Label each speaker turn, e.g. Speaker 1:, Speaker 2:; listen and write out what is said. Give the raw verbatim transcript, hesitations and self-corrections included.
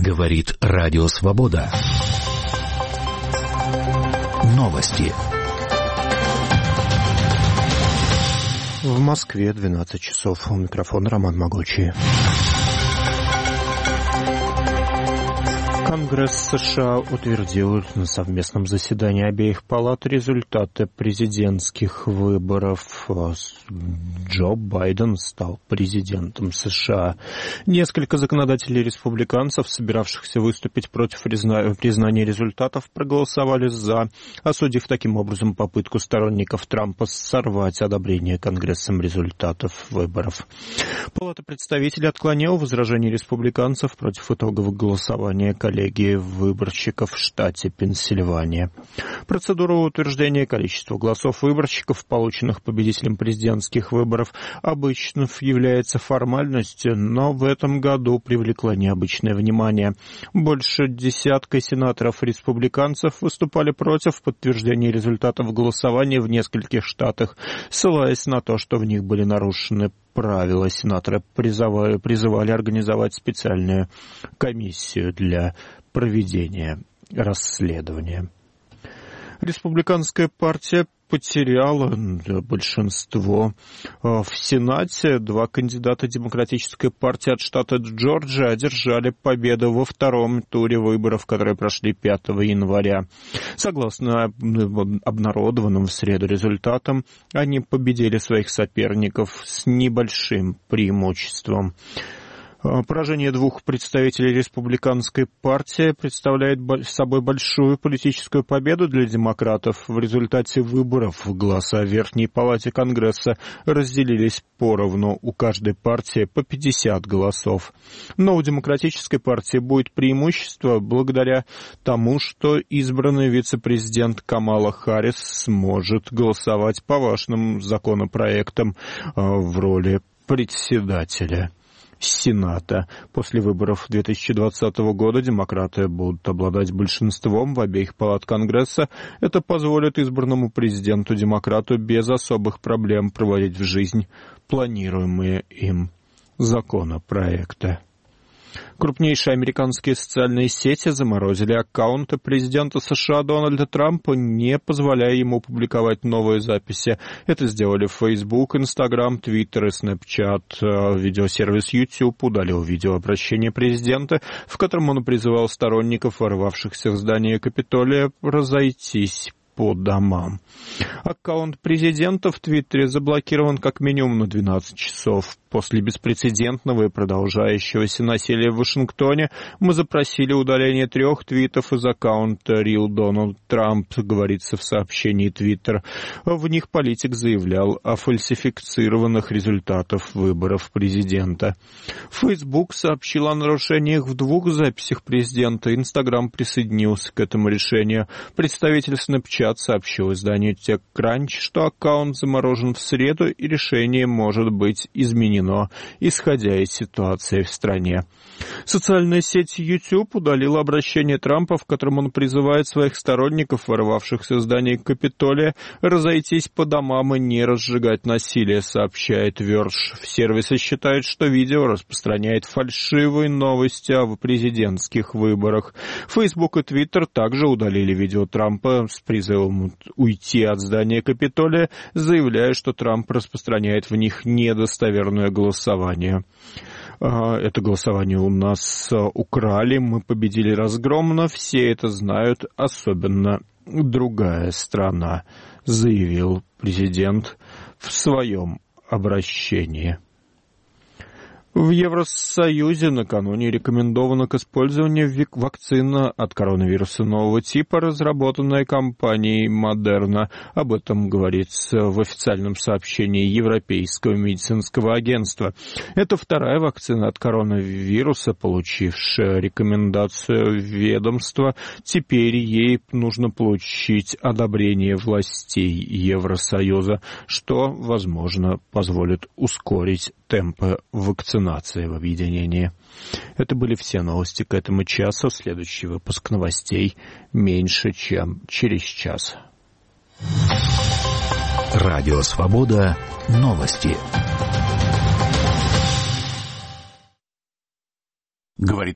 Speaker 1: Говорит Радио Свобода. Новости.
Speaker 2: В Москве двенадцать часов. У микрофона Роман Могучий. Конгресс США утвердил на совместном заседании обеих палат результаты президентских выборов. Джо Байден стал президентом США. Несколько законодателей-республиканцев, собиравшихся выступить против признания результатов, проголосовали «за», осудив таким образом попытку сторонников Трампа сорвать одобрение Конгрессом результатов выборов. Палата представителей отклонила возражения республиканцев против итогов голосования коллегии выборщиков в штате Пенсильвания. Процедура утверждения количества голосов выборщиков, полученных победителем президентских выборов, обычно является формальностью, но в этом году привлекла необычное внимание. Больше десятка сенаторов-республиканцев выступали против подтверждения результатов голосования в нескольких штатах, ссылаясь на то, что в них были нарушены правила. Сенаторы призывали, призывали организовать специальную комиссию для проведения расследования. Республиканская партия потеряла большинство в Сенате. Два кандидата Демократической партии от штата Джорджия одержали победу во втором туре выборов, которые прошли пятого января. Согласно обнародованным в среду результатам, они победили своих соперников с небольшим преимуществом. Поражение двух представителей республиканской партии представляет собой большую политическую победу для демократов. В результате выборов голоса в Верхней палате Конгресса разделились поровну, у каждой партии по пятьдесят голосов. Но у демократической партии будет преимущество благодаря тому, что избранный вице-президент Камала Харрис сможет голосовать по важным законопроектам в роли председателя Сената. После выборов две тысячи двадцатого года демократы будут обладать большинством в обеих палат Конгресса. Это позволит избранному президенту-демократу без особых проблем проводить в жизнь планируемые им законопроекты. Крупнейшие американские социальные сети заморозили аккаунты президента США Дональда Трампа, не позволяя ему публиковать новые записи. Это сделали Facebook, Instagram, Twitter и Snapchat. Видеосервис YouTube удалил видеообращение президента, в котором он призывал сторонников, ворвавшихся в здание Капитолия, разойтись по домам. Аккаунт президента в Твиттере заблокирован как минимум на двенадцать часов. После беспрецедентного и продолжающегося насилия в Вашингтоне мы запросили удаление трех твитов из аккаунта Real Donald Trump, говорится в сообщении Twitter. В них политик заявлял о фальсифицированных результатах выборов президента. Facebook сообщил о нарушениях в двух записях президента. Instagram присоединился к этому решению. Представитель Snapchat сообщил изданию TechCrunch, что аккаунт заморожен в среду и решение может быть изменено, исходя из ситуации в стране. Социальная сеть YouTube удалила обращение Трампа, в котором он призывает своих сторонников, ворвавшихся в здание Капитолия, разойтись по домам и не разжигать насилие, сообщает Verge. В сервисе считают, что видео распространяет фальшивые новости о президентских выборах. Facebook и Twitter также удалили видео Трампа с призывом уйти от здания Капитолия, заявляя, что Трамп распространяет в них недостоверное голосование. Это голосование у нас украли, мы победили разгромно, все это знают, особенно другая страна, заявил президент в своем обращении. В Евросоюзе накануне рекомендована к использованию вакцина от коронавируса нового типа, разработанная компанией Moderna. Об этом говорится в официальном сообщении Европейского медицинского агентства. Это вторая вакцина от коронавируса, получившая рекомендацию ведомства. Теперь ей нужно получить одобрение властей Евросоюза, что, возможно, позволит ускорить темпы вакцинации в объединении. Это были все новости к этому часу. Следующий выпуск новостей меньше, чем через час.
Speaker 1: Радио Свобода. Новости. Говорит